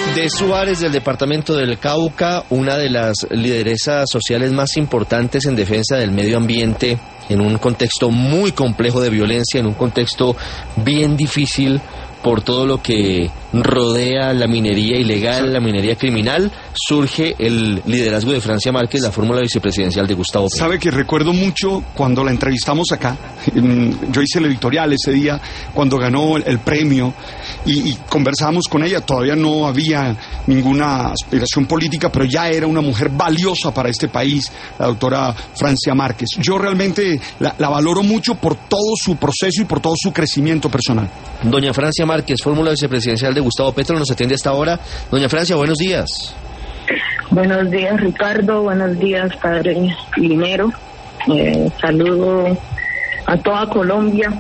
De Suárez, del departamento del Cauca, una de las lideresas sociales más importantes en defensa del medio ambiente, en un contexto muy complejo de violencia, en un contexto bien difícil por todo lo que rodea la minería ilegal, la minería criminal, surge el liderazgo de Francia Márquez, la fórmula vicepresidencial de Gustavo Petro. Sabe que recuerdo mucho cuando la entrevistamos acá, yo hice el editorial ese día, cuando ganó el premio, y conversamos con ella. Todavía no había ninguna aspiración política, pero ya era una mujer valiosa para este país, la doctora Francia Márquez. Yo realmente la valoro mucho por todo su proceso y por todo su crecimiento personal. Doña Francia Márquez, fórmula vicepresidencial de Gustavo Petro, nos atiende hasta ahora. Doña Francia, buenos días. Buenos días, Ricardo. Buenos días, padre Linero. Saludo a toda Colombia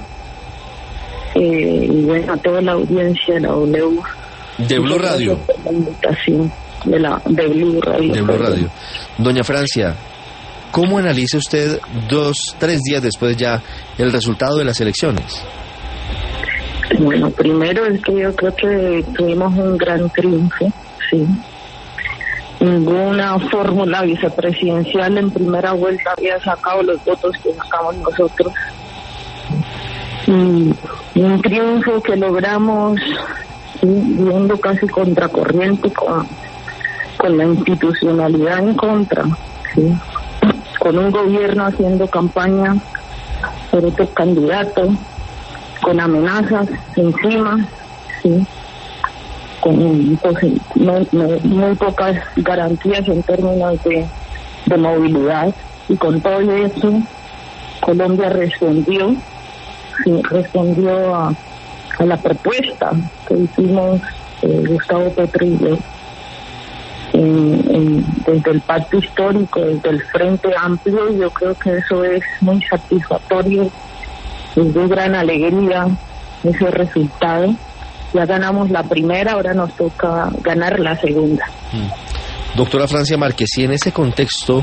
y bueno, a toda la audiencia de la W. De Blue Radio. La invitación de Blue Radio. De Blue Radio. Doña Francia, ¿cómo analiza usted 3 días después ya el resultado de las elecciones? Bueno, primero es que yo creo que tuvimos un gran triunfo, sí. Ninguna fórmula vicepresidencial en primera vuelta había sacado los votos que sacamos nosotros. Y un triunfo que logramos, sí, yendo casi contracorriente con la institucionalidad en contra, sí, con un gobierno haciendo campaña por otro candidato, con amenazas encima, sí, con pues, muy pocas garantías en términos de movilidad, y con todo eso Colombia respondió a la propuesta que hicimos Gustavo Petro y yo desde el pacto histórico, desde el Frente Amplio, y yo creo que eso es muy satisfactorio. Es de gran alegría ese resultado. Ya ganamos la primera, ahora nos toca ganar la segunda. Doctora Francia Márquez, y en ese contexto,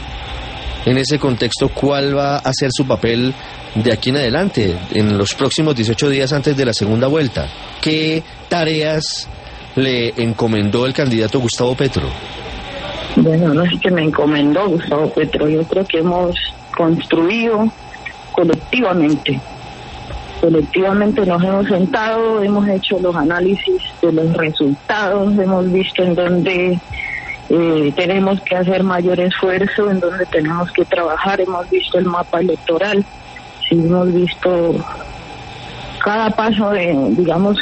¿cuál va a ser su papel de aquí en adelante, en los próximos 18 días antes de la segunda vuelta? ¿Qué tareas le encomendó el candidato Gustavo Petro? Bueno, no es que me encomendó Gustavo Petro, yo creo que hemos construido colectivamente nos hemos sentado, hemos hecho los análisis de los resultados, hemos visto en dónde tenemos que hacer mayor esfuerzo, en dónde tenemos que trabajar, hemos visto el mapa electoral, sí, hemos visto cada paso de, digamos,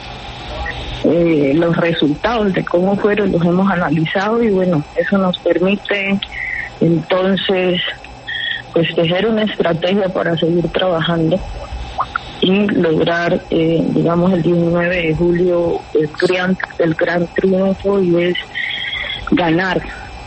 los resultados de cómo fueron, los hemos analizado, y bueno, eso nos permite entonces pues tejer una estrategia para seguir trabajando y lograr, digamos, el 19 de julio el gran triunfo, y es ganar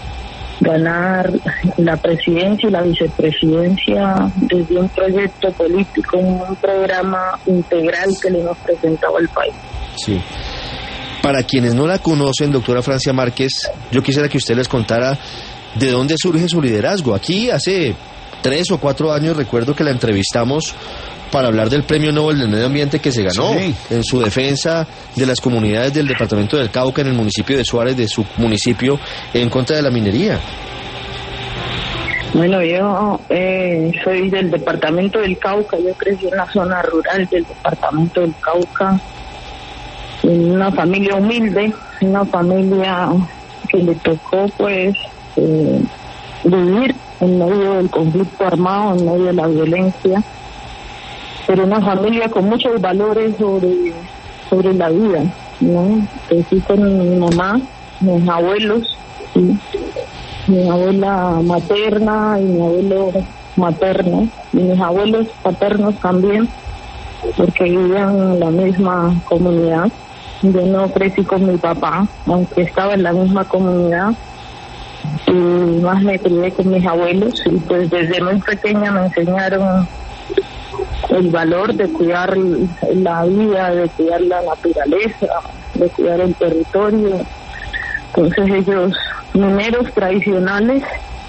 la presidencia y la vicepresidencia desde un proyecto político, un programa integral que le hemos presentado al país. Sí. Para quienes no la conocen, doctora Francia Márquez, yo quisiera que usted les contara de dónde surge su liderazgo. Aquí hace 3 o 4 años recuerdo que la entrevistamos para hablar del Premio Nobel del Medio Ambiente que se ganó, sí, en su defensa de las comunidades del departamento del Cauca, en el municipio de Suárez, de su municipio, en contra de la minería. Bueno, yo soy del departamento del Cauca, yo crecí en la zona rural del departamento del Cauca, en una familia humilde, una familia que le tocó pues vivir en medio del conflicto armado, en medio de la violencia, pero una familia con muchos valores sobre la vida, ¿no? Crecí con mi mamá, mis abuelos, ¿sí? Mi abuela materna y mi abuelo materno, y mis abuelos paternos también, porque vivían en la misma comunidad. Yo no crecí con mi papá, aunque estaba en la misma comunidad, y más me crié con mis abuelos, y pues desde muy pequeña me enseñaron el valor de cuidar la vida, de cuidar la naturaleza, de cuidar el territorio. Entonces ellos, mineros tradicionales,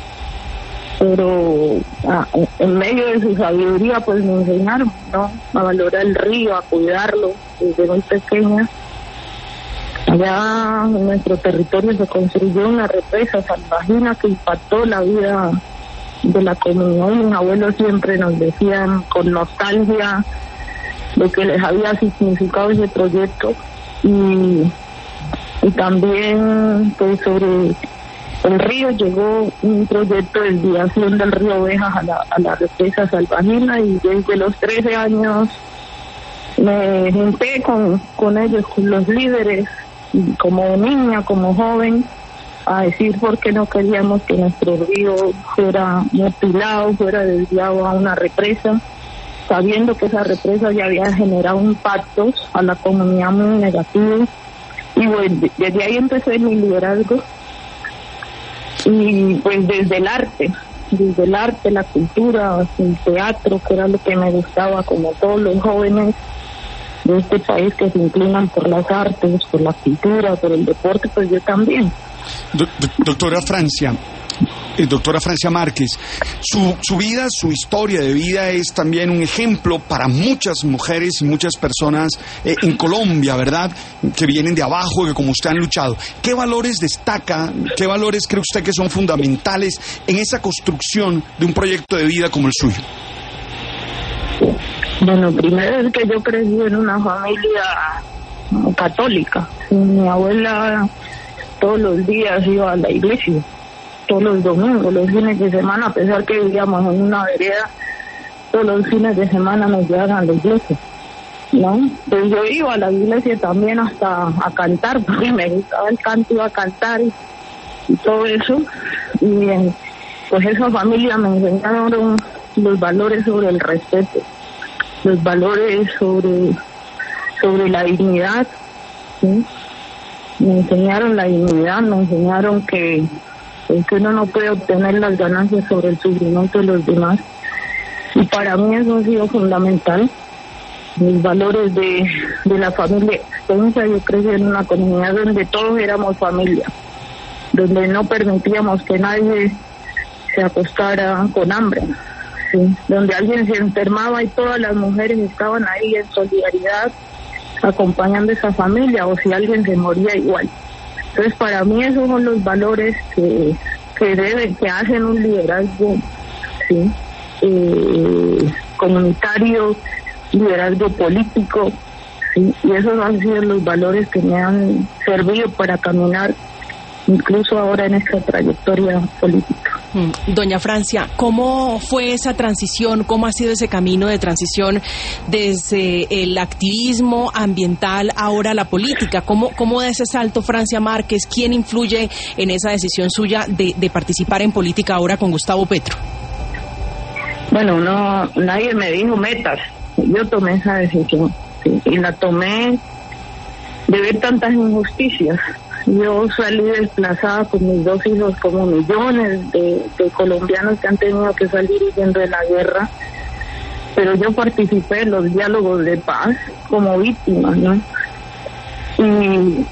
pero en medio de su sabiduría pues me enseñaron, ¿no?, a valorar el río, a cuidarlo desde muy pequeña. Allá en nuestro territorio se construyó una represa salvajina que impactó la vida de la comunidad. Mis abuelos siempre nos decían con nostalgia lo que les había significado ese proyecto, y también pues sobre el río llegó un proyecto de desviación del río Ovejas a la represa salvajina, y desde los 13 años me junté con ellos, con los líderes, como niña, como joven, a decir por qué no queríamos que nuestro río fuera mutilado, fuera desviado a una represa, sabiendo que esa represa ya había generado impactos a la comunidad muy negativos. Y bueno, desde ahí empecé mi liderazgo, y pues desde el arte, la cultura, el teatro, que era lo que me gustaba, como todos los jóvenes de este país que se inclinan por las artes, por la cultura, por el deporte, pues yo también. Doctora Francia Márquez, su vida, su historia de vida es también un ejemplo para muchas mujeres y muchas personas en Colombia, ¿verdad?, que vienen de abajo, que como usted han luchado. ¿Qué valores destaca, qué valores cree usted que son fundamentales en esa construcción de un proyecto de vida como el suyo? Bueno, primero es que yo crecí en una familia católica. Mi abuela todos los días iba a la iglesia, todos los domingos, los fines de semana, a pesar que vivíamos en una vereda, todos los fines de semana nos llevaban a la iglesia, ¿no? Pues yo iba a la iglesia también hasta a cantar, porque me gustaba el canto, iba a cantar y todo eso. Y pues esa familia me enseñaron los valores sobre el respeto, los valores sobre la dignidad, ¿sí? Me enseñaron la dignidad, me enseñaron que uno no puede obtener las ganancias sobre el sufrimiento de los demás, y para mí eso ha sido fundamental. Mis valores de la familia extensa. Yo crecí en una comunidad donde todos éramos familia, donde no permitíamos que nadie se acostara con hambre, ¿sí? Donde alguien se enfermaba y todas las mujeres estaban ahí en solidaridad acompañando a esa familia, o si alguien se moría igual. Entonces para mí esos son los valores que hacen un liderazgo, ¿sí?, comunitario, liderazgo político, ¿sí? Y esos han sido los valores que me han servido para caminar incluso ahora en esta trayectoria política. Doña Francia, ¿cómo fue esa transición? ¿Cómo ha sido ese camino de transición desde el activismo ambiental ahora a la política? ¿Cómo da ese salto Francia Márquez? ¿Quién influye en esa decisión suya de participar en política ahora con Gustavo Petro? Bueno, nadie me dijo metas. Yo tomé esa decisión, ¿sí? Y la tomé de ver tantas injusticias. Yo salí desplazada con mis 2 hijos, como millones de colombianos que han tenido que salir huyendo de la guerra, pero yo participé en los diálogos de paz como víctima, ¿no? Y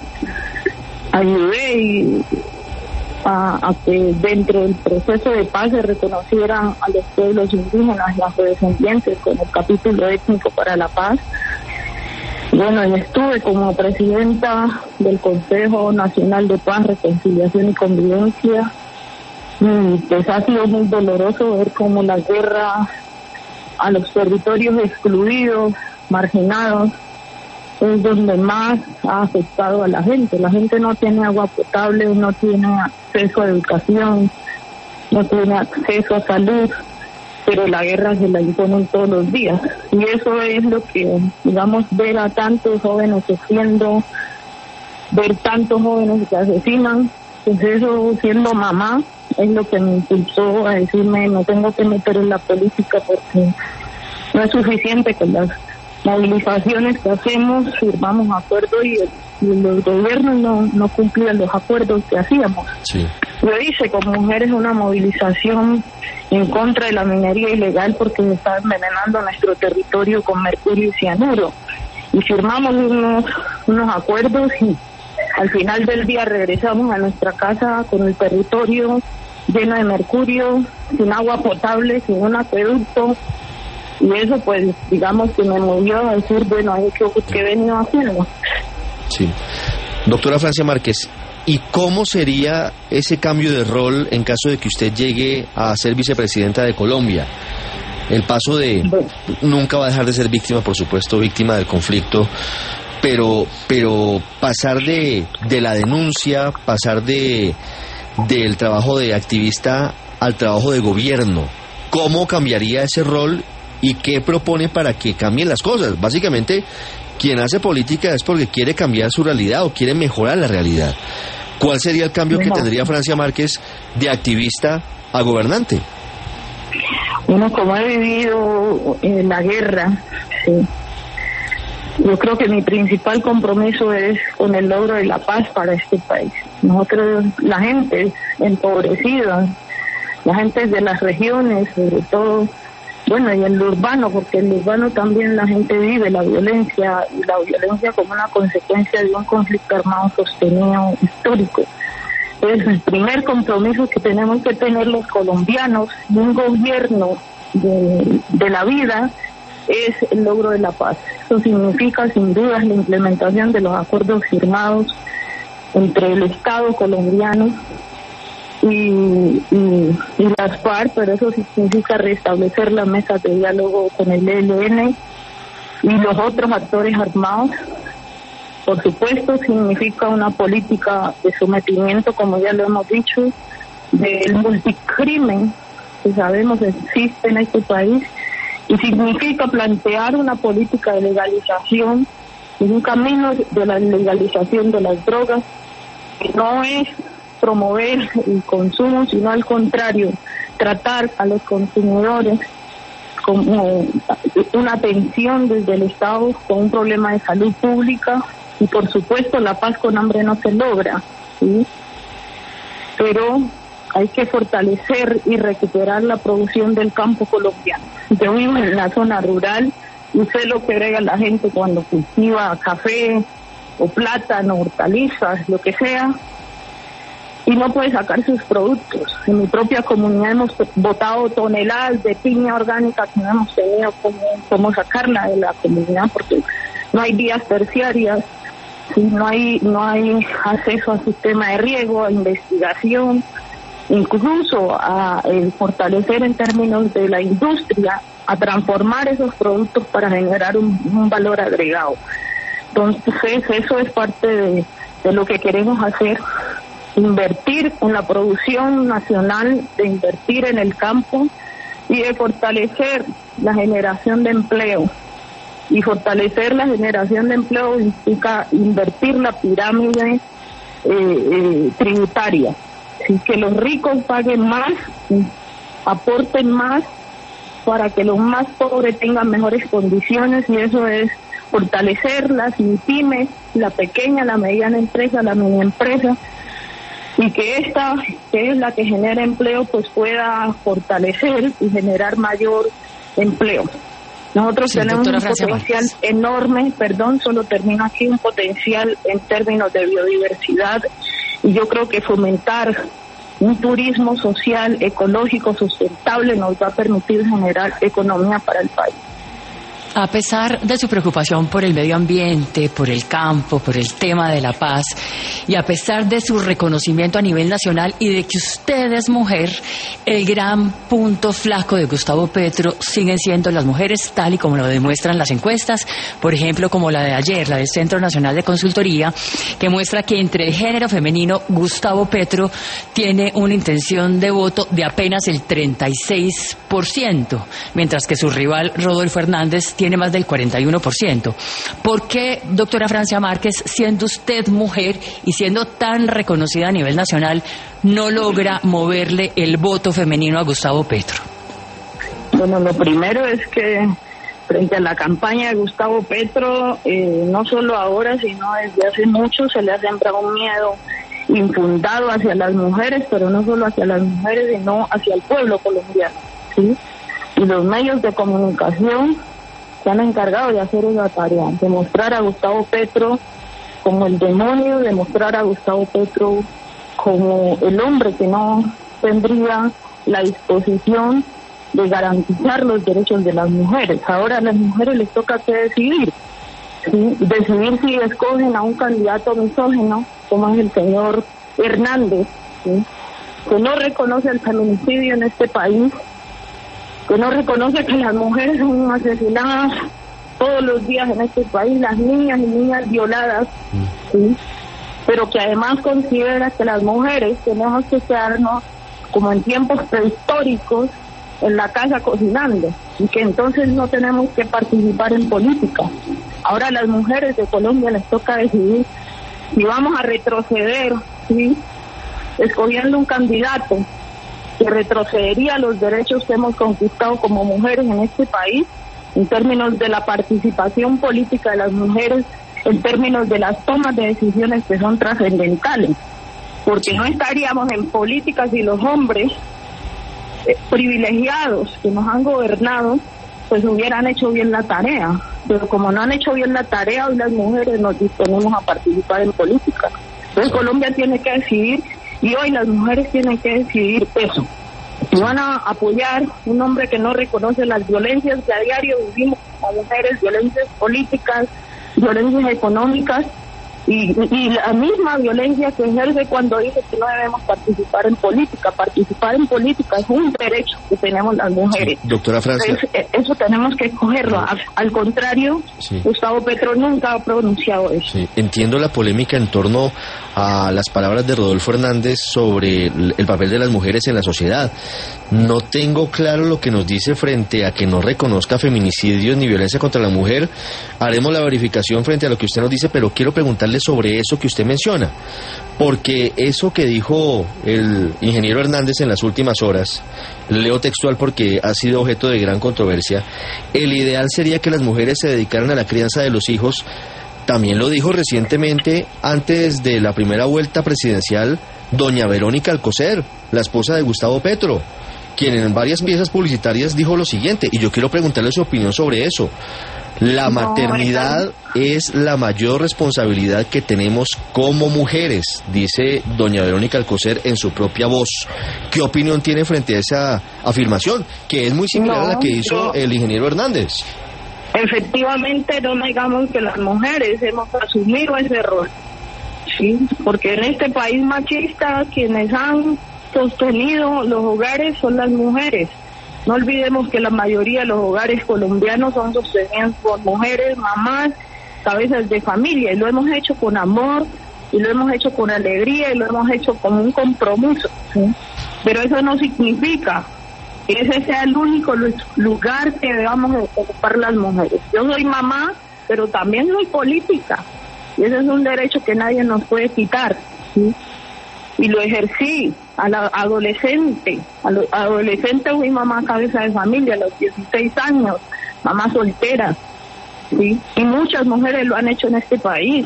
ayudé a que dentro del proceso de paz se reconocieran a los pueblos indígenas y afrodescendientes con el capítulo étnico para la paz. Bueno, y estuve como presidenta del Consejo Nacional de Paz, Reconciliación y Convivencia, y pues ha sido muy doloroso ver cómo la guerra a los territorios excluidos, marginados, es donde más ha afectado a la gente. La gente no tiene agua potable, no tiene acceso a educación, no tiene acceso a salud, pero la guerra se la imponen todos los días. Y eso es lo que, digamos, ver a tantos jóvenes sufriendo, ver tantos jóvenes que asesinan, pues eso, siendo mamá, es lo que me impulsó a decirme, no tengo que meter en la política porque no es suficiente con las movilizaciones que hacemos, firmamos acuerdos y los gobiernos no cumplían los acuerdos que hacíamos. Sí. Yo hice con mujeres una movilización en contra de la minería ilegal porque se está envenenando nuestro territorio con mercurio y cianuro. Y firmamos unos acuerdos y al final del día regresamos a nuestra casa con el territorio lleno de mercurio, sin agua potable, sin un acueducto. Y eso, pues, digamos que me movió a decir, bueno, ¿qué he venido haciendo? Sí. Doctora Francia Márquez, ¿y cómo sería ese cambio de rol en caso de que usted llegue a ser vicepresidenta de Colombia? El paso de... Nunca va a dejar de ser víctima, por supuesto, víctima del conflicto, pero pasar de la denuncia, pasar del trabajo de activista al trabajo de gobierno, ¿cómo cambiaría ese rol y qué propone para que cambien las cosas? Básicamente, quien hace política es porque quiere cambiar su realidad o quiere mejorar la realidad. ¿Cuál sería el cambio que tendría Francia Márquez de activista a gobernante? Bueno, como he vivido la guerra, sí, yo creo que mi principal compromiso es con el logro de la paz para este país. Nosotros, la gente empobrecida, la gente de las regiones, sobre todo, bueno, y en lo urbano, porque en lo urbano también la gente vive la violencia, y la violencia como una consecuencia de un conflicto armado sostenido histórico. Entonces, el primer compromiso que tenemos que tener los colombianos y un gobierno de la vida es el logro de la paz. Eso significa, sin dudas, la implementación de los acuerdos firmados entre el Estado colombiano y las FARC, pero eso significa restablecer las mesas de diálogo con el ELN y los otros actores armados. Por supuesto, significa una política de sometimiento, como ya lo hemos dicho, del multicrimen que sabemos existe en este país, y significa plantear una política de legalización, un camino de la legalización de las drogas, que no es promover el consumo, sino al contrario, tratar a los consumidores como una atención desde el Estado con un problema de salud pública. Y por supuesto la paz con hambre no se logra, ¿sí? Pero hay que fortalecer y recuperar la producción del campo colombiano. Yo vivo en la zona rural y sé lo que agrega la gente cuando cultiva café o plátano, hortalizas, lo que sea, y no puede sacar sus productos. En mi propia comunidad hemos botado toneladas de piña orgánica que no hemos tenido cómo sacarla de la comunidad porque no hay vías terciarias, ¿sí? No hay acceso al sistema de riego, a investigación, incluso a fortalecer en términos de la industria, a transformar esos productos para generar un valor agregado. Entonces eso es parte de lo que queremos hacer, invertir en la producción nacional, de invertir en el campo y de fortalecer la generación de empleo. Y fortalecer la generación de empleo implica invertir la pirámide tributaria. Así que los ricos paguen más, aporten más, para que los más pobres tengan mejores condiciones, y eso es fortalecer las pymes, la pequeña, la mediana empresa, la mini empresa, y que esta, que es la que genera empleo, pues pueda fortalecer y generar mayor empleo. Nosotros tenemos un potencial enorme, solo termino aquí, un potencial en términos de biodiversidad, y yo creo que fomentar un turismo social, ecológico, sustentable nos va a permitir generar economía para el país. A pesar de su preocupación por el medio ambiente, por el campo, por el tema de la paz, y a pesar de su reconocimiento a nivel nacional y de que usted es mujer, el gran punto flaco de Gustavo Petro siguen siendo las mujeres, tal y como lo demuestran las encuestas, por ejemplo, como la de ayer, la del Centro Nacional de Consultoría, que muestra que entre el género femenino, Gustavo Petro tiene una intención de voto de apenas el 36%, mientras que su rival, Rodolfo Hernández, tiene más del 41%. ¿Por qué, doctora Francia Márquez, siendo usted mujer y siendo tan reconocida a nivel nacional, no logra moverle el voto femenino a Gustavo Petro? Bueno, lo primero es que frente a la campaña de Gustavo Petro, no solo ahora, sino desde hace mucho, se le ha sembrado un miedo infundado hacia las mujeres, pero no solo hacia las mujeres, sino hacia el pueblo colombiano, ¿sí? Y los medios de comunicación se han encargado de hacer esa tarea, de mostrar a Gustavo Petro como el demonio, de mostrar a Gustavo Petro como el hombre que no tendría la disposición de garantizar los derechos de las mujeres. Ahora a las mujeres les toca que decidir ¿sí? Decidir si escogen a un candidato misógino, como es el señor Hernández, ¿sí? Que no reconoce el feminicidio en este país, que no reconoce que las mujeres son asesinadas todos los días en este país, las niñas y niñas violadas, ¿sí? Pero que además considera que las mujeres tenemos que quedarnos como en tiempos prehistóricos en la casa cocinando, y que entonces no tenemos que participar en política. Ahora a las mujeres de Colombia les toca decidir si vamos a retroceder, ¿sí? Escogiendo un candidato que retrocedería los derechos que hemos conquistado como mujeres en este país, en términos de la participación política de las mujeres, en términos de las tomas de decisiones que son trascendentales, porque no estaríamos en política si los hombres privilegiados que nos han gobernado pues hubieran hecho bien la tarea, pero como no han hecho bien la tarea, hoy las mujeres nos disponemos a participar en política. Entonces Colombia tiene que decidir, y hoy las mujeres tienen que decidir eso. Si van a apoyar un hombre que no reconoce las violencias que a diario vivimos como mujeres, violencias políticas, violencias económicas, y la misma violencia que ejerce cuando dice que no debemos participar en política. Participar en política es un derecho que tenemos las mujeres. Sí, doctora Francia. Entonces, eso tenemos que escogerlo. Al contrario, sí. Gustavo Petro nunca ha pronunciado eso. Sí. Entiendo la polémica en torno a las palabras de Rodolfo Hernández sobre el papel de las mujeres en la sociedad. No tengo claro lo que nos dice frente a que no reconozca feminicidios ni violencia contra la mujer. Haremos la verificación frente a lo que usted nos dice, pero quiero preguntarle sobre eso que usted menciona, porque eso que dijo el ingeniero Hernández en las últimas horas, leo textual porque ha sido objeto de gran controversia, el ideal sería que las mujeres se dedicaran a la crianza de los hijos. También lo dijo recientemente, antes de la primera vuelta presidencial, doña Verónica Alcocer, la esposa de Gustavo Petro, quien en varias piezas publicitarias dijo lo siguiente, y yo quiero preguntarle su opinión sobre eso. La maternidad es la mayor responsabilidad que tenemos como mujeres, dice doña Verónica Alcocer en su propia voz. ¿Qué opinión tiene frente a esa afirmación, que es muy similar a la que hizo el ingeniero Hernández? Efectivamente, no digamos que las mujeres hemos asumido ese rol, ¿sí? Porque en este país machista quienes han sostenido los hogares son las mujeres. No olvidemos que la mayoría de los hogares colombianos son sostenidos por mujeres, mamás, cabezas de familia, y lo hemos hecho con amor, y lo hemos hecho con alegría, y lo hemos hecho con un compromiso, ¿sí? Pero eso no significa que ese sea el único lugar que debamos ocupar las mujeres. Yo soy mamá, pero también soy política, y ese es un derecho que nadie nos puede quitar, ¿sí? Y lo ejercí a la adolescente. Fui mamá cabeza de familia a los 16 años, mamá soltera, ¿sí? Y muchas mujeres lo han hecho en este país.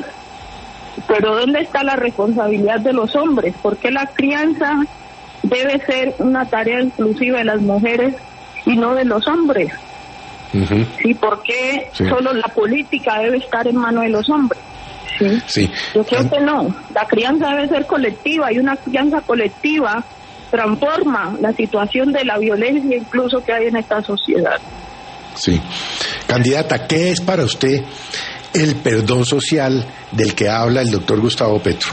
Pero ¿dónde está la responsabilidad de los hombres? ¿Por qué la crianza debe ser una tarea exclusiva de las mujeres y no de los hombres? Uh-huh. ¿Sí? ¿Por qué solo la política debe estar en manos de los hombres? Sí. Sí. Yo creo que no. La crianza debe ser colectiva, y una crianza colectiva transforma la situación de la violencia incluso que hay en esta sociedad. Sí. Candidata, ¿qué es para usted el perdón social del que habla el doctor Gustavo Petro?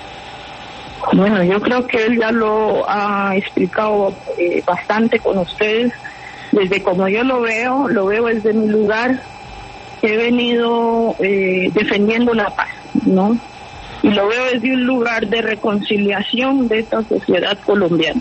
Bueno, yo creo que él ya lo ha explicado bastante con ustedes. Desde como yo lo veo desde mi lugar. He venido defendiendo la paz, ¿no? Y lo veo desde un lugar de reconciliación de esta sociedad colombiana.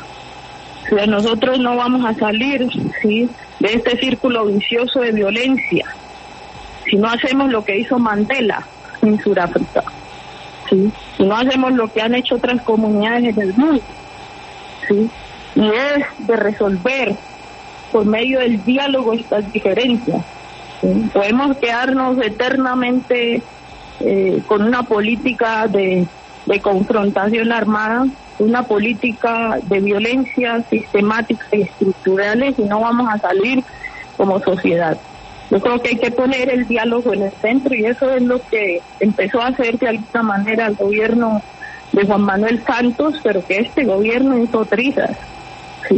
O sea, nosotros no vamos a salir, ¿sí?, de este círculo vicioso de violencia si no hacemos lo que hizo Mandela en Sudáfrica, ¿sí? Si no hacemos lo que han hecho otras comunidades en el mundo, ¿sí? Y es de resolver por medio del diálogo estas diferencias. ¿Sí? Podemos quedarnos eternamente con una política de confrontación armada, una política de violencia sistemática y estructurales, y no vamos a salir como sociedad. Yo creo que hay que poner el diálogo en el centro, y eso es lo que empezó a hacer de alguna manera el gobierno de Juan Manuel Santos, pero que este gobierno hizo trizas, ¿sí?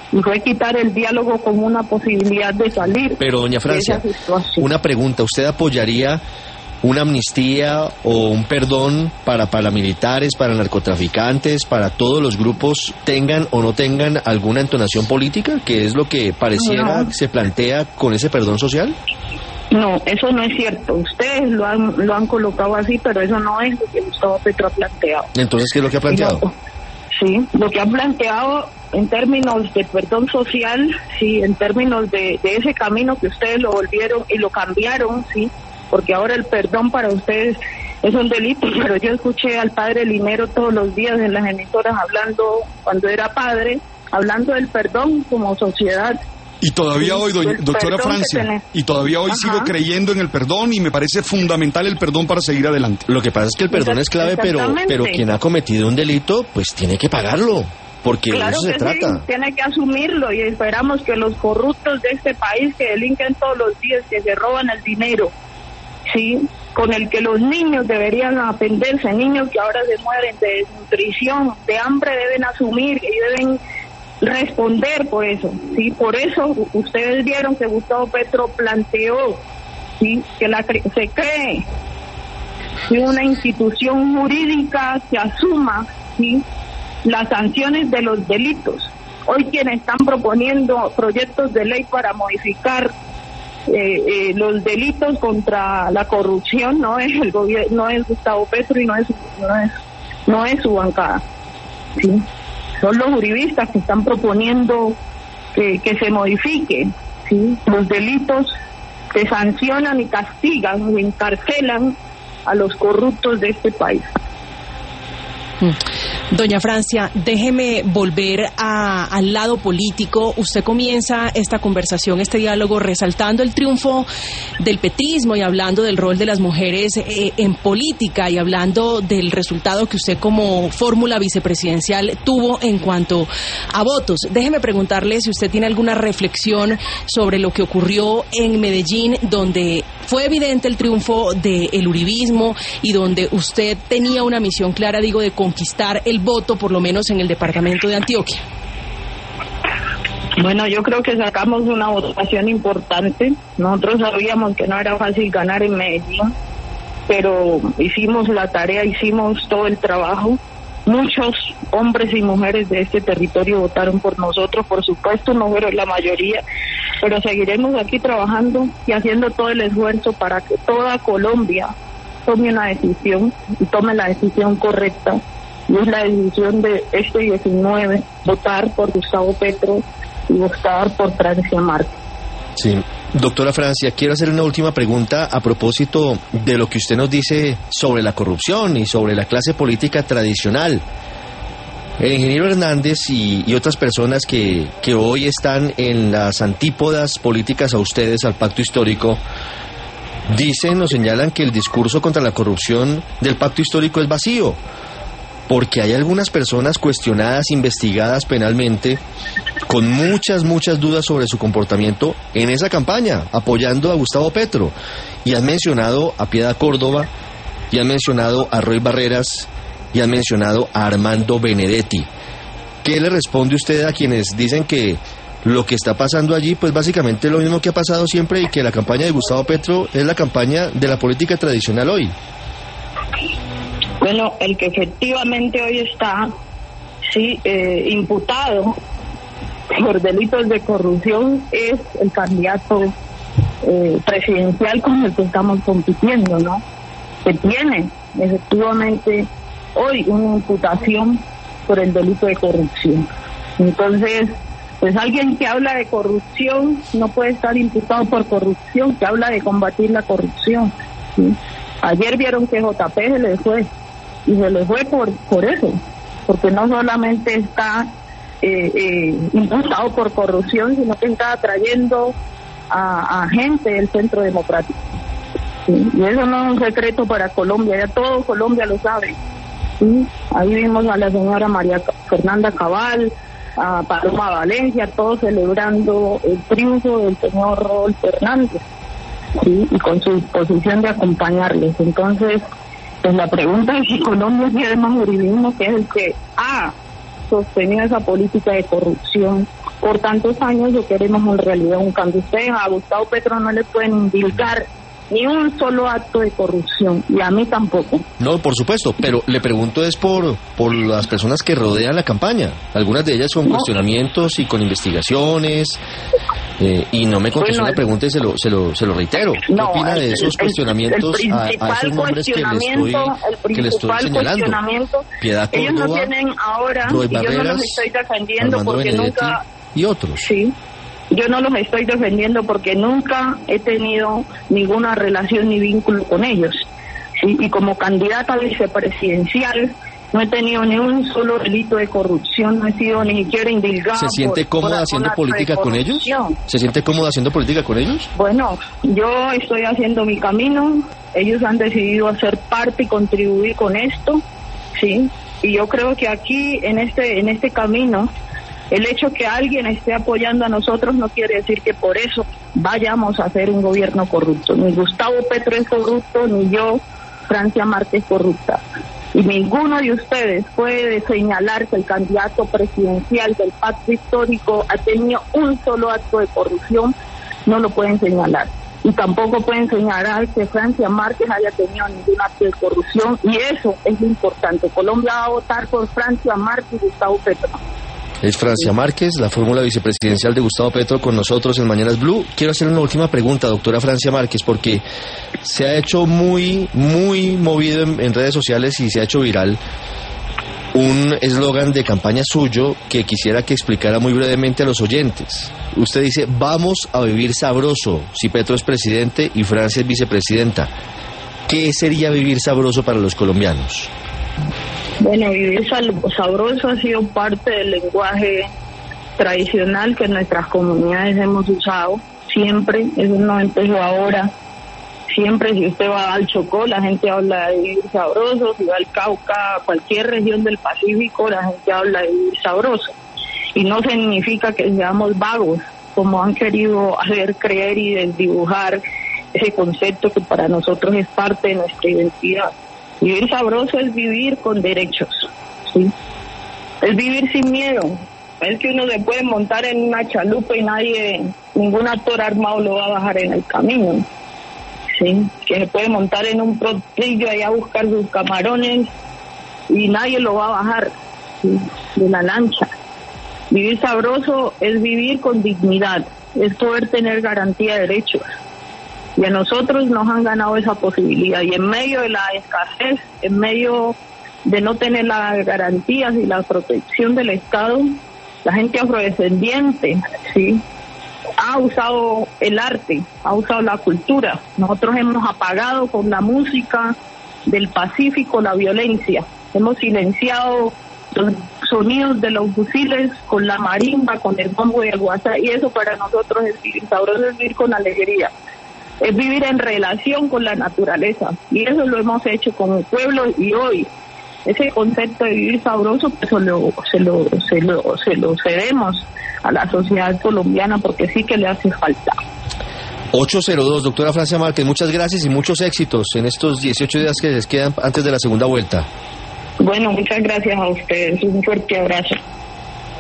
y fue quitar el diálogo como una posibilidad de salir. Pero doña Francia, de esa situación. una pregunta, ¿usted apoyaría una amnistía o un perdón para paramilitares, para narcotraficantes, para todos los grupos, tengan o no tengan alguna entonación política, que es lo que pareciera se plantea con ese perdón social? No, eso no es cierto. Ustedes lo han colocado así, pero eso no es lo que Gustavo Petro ha planteado. Entonces, ¿qué es lo que ha planteado? Sí, lo que han planteado en términos de perdón social, sí, en términos de ese camino que ustedes lo volvieron y lo cambiaron, sí, porque ahora el perdón para ustedes es un delito, pero yo escuché al padre Linero todos los días en las emisoras hablando, cuando era padre, hablando del perdón como sociedad. Y todavía hoy, doctora Francia, y todavía hoy sigo creyendo en el perdón y me parece fundamental el perdón para seguir adelante. Lo que pasa es que el perdón es clave, pero quien ha cometido un delito, pues tiene que pagarlo, porque claro de eso se trata. Sí, tiene que asumirlo y esperamos que los corruptos de este país que delinquen todos los días, que se roban el dinero, sí, con el que los niños deberían atenderse, niños que ahora se mueren de desnutrición, de hambre, deben asumir y deben responder por eso, sí, por eso ustedes vieron que Gustavo Petro planteó, sí, que se cree una institución jurídica que asuma, sí, las sanciones de los delitos. Hoy quienes están proponiendo proyectos de ley para modificar los delitos contra la corrupción no es el gobierno, no es Gustavo Petro y no es su bancada, ¿sí? Son los juristas que están proponiendo que se modifiquen, ¿sí? Los delitos que sancionan y castigan y encarcelan a los corruptos de este país. Doña Francia, déjeme volver al lado político. Usted comienza esta conversación, este diálogo, resaltando el triunfo del petrismo y hablando del rol de las mujeres en política y hablando del resultado que usted como fórmula vicepresidencial tuvo en cuanto a votos. Déjeme preguntarle si usted tiene alguna reflexión sobre lo que ocurrió en Medellín, donde fue evidente el triunfo del uribismo y donde usted tenía una misión clara, digo, de conquistar el voto, por lo menos en el departamento de Antioquia. Bueno, yo creo que sacamos una votación importante. Nosotros sabíamos que no era fácil ganar en Medellín, pero hicimos la tarea, hicimos todo el trabajo. Muchos hombres y mujeres de este territorio votaron por nosotros, por supuesto, no fueron la mayoría, pero seguiremos aquí trabajando y haciendo todo el esfuerzo para que toda Colombia tome una decisión y tome la decisión correcta, y es la decisión de este 19, votar por Gustavo Petro y votar por Francia Márquez. Sí, doctora Francia, quiero hacer una última pregunta a propósito de lo que usted nos dice sobre la corrupción y sobre la clase política tradicional. El ingeniero Hernández y otras personas que hoy están en las antípodas políticas a ustedes, al pacto histórico, dicen o señalan que el discurso contra la corrupción del pacto histórico es vacío, porque hay algunas personas cuestionadas, investigadas penalmente, con muchas dudas sobre su comportamiento en esa campaña, apoyando a Gustavo Petro. Y han mencionado a Piedad Córdoba, y han mencionado a Roy Barreras, y han mencionado a Armando Benedetti. ¿Qué le responde usted a quienes dicen que lo que está pasando allí, pues básicamente es lo mismo que ha pasado siempre y que la campaña de Gustavo Petro es la campaña de la política tradicional hoy? Bueno, el que efectivamente hoy está imputado por delitos de corrupción es el candidato presidencial con el que estamos compitiendo, ¿no? Que tiene efectivamente hoy una imputación por el delito de corrupción. Entonces, pues alguien que habla de corrupción no puede estar imputado por corrupción, que habla de combatir la corrupción, ¿sí? Ayer vieron que JP se le fue, y se le fue por eso, porque no solamente está imputado por corrupción, sino que está atrayendo a gente del Centro Democrático, ¿sí? Y eso no es un secreto para Colombia, ya todo Colombia lo sabe, ¿sí? Ahí vimos a la señora María Fernanda Cabal, a Paloma Valencia, todos celebrando el triunfo del señor Rodolfo Hernández, ¿sí? Y con su disposición de acompañarles. Entonces, pues la pregunta es si Colombia tiene más uribismo, que es el que ha sostenido esa política de corrupción por tantos años o queremos en realidad un cambio. Ustedes a Gustavo Petro no le pueden indilgar ni un solo acto de corrupción, y a mí tampoco. No, por supuesto, pero le pregunto es por las personas que rodean la campaña. Algunas de ellas con cuestionamientos y con investigaciones, y no me contestó la pregunta y se lo reitero. ¿Qué opina de esos cuestionamientos a esos nombres que le estoy señalando? Piedad Córdoba, ellos no tienen ahora, Roy y yo Barreras, no los estoy defendiendo Armando porque Benedetti nunca... y otros. Sí. Yo no los estoy defendiendo porque nunca he tenido ninguna relación ni vínculo con ellos. ¿Sí? Y como candidata vicepresidencial no he tenido ni un solo delito de corrupción, no he sido ni siquiera indilgada. ¿Se siente cómoda haciendo política con ellos? ¿Se siente cómoda haciendo política con ellos? Bueno, yo estoy haciendo mi camino, ellos han decidido hacer parte y contribuir con esto, ¿sí? Y yo creo que aquí, en este camino, el hecho que alguien esté apoyando a nosotros no quiere decir que por eso vayamos a hacer un gobierno corrupto. Ni Gustavo Petro es corrupto, ni yo, Francia Márquez, corrupta. Y ninguno de ustedes puede señalar que el candidato presidencial del pacto histórico ha tenido un solo acto de corrupción, no lo pueden señalar. Y tampoco pueden señalar que Francia Márquez haya tenido ningún acto de corrupción, y eso es lo importante. Colombia va a votar por Francia Márquez y Gustavo Petro. Es Francia Márquez, la fórmula vicepresidencial de Gustavo Petro, con nosotros en Mañanas Blue. Quiero hacer una última pregunta, doctora Francia Márquez, porque se ha hecho muy movido en redes sociales y se ha hecho viral un eslogan de campaña suyo que quisiera que explicara muy brevemente a los oyentes. Usted dice, vamos a vivir sabroso si Petro es presidente y Francia es vicepresidenta. ¿Qué sería vivir sabroso para los colombianos? Bueno, vivir sabroso ha sido parte del lenguaje tradicional que nuestras comunidades hemos usado siempre. Eso no empezó ahora. Siempre, si usted va al Chocó, la gente habla de vivir sabroso. Si va al Cauca, a cualquier región del Pacífico, la gente habla de vivir sabroso. Y no significa que seamos vagos, como han querido hacer creer y desdibujar ese concepto que para nosotros es parte de nuestra identidad. Vivir sabroso es vivir con derechos, ¿sí? Es vivir sin miedo. Es que uno se puede montar en una chalupa y ningún actor armado lo va a bajar en el camino, ¿sí? Que se puede montar en un potrillo allá a buscar sus camarones y nadie lo va a bajar, ¿sí?, de la lancha. Vivir sabroso es vivir con dignidad, es poder tener garantía de derechos. Y a nosotros nos han ganado esa posibilidad. Y en medio de la escasez, en medio de no tener las garantías y la protección del Estado, la gente afrodescendiente, ¿sí?, ha usado el arte, ha usado la cultura. Nosotros hemos apagado con la música del Pacífico la violencia. Hemos silenciado los sonidos de los fusiles con la marimba, con el bombo y el guasá. Y eso para nosotros es vivir sabroso, es vivir con alegría. Es vivir en relación con la naturaleza, y eso lo hemos hecho como pueblo, y hoy ese concepto de vivir sabroso pues se lo cedemos a la sociedad colombiana, porque sí que le hace falta. 802, doctora Francia Márquez, muchas gracias y muchos éxitos en estos 18 días que les quedan antes de la segunda vuelta. Bueno, muchas gracias a ustedes, un fuerte abrazo.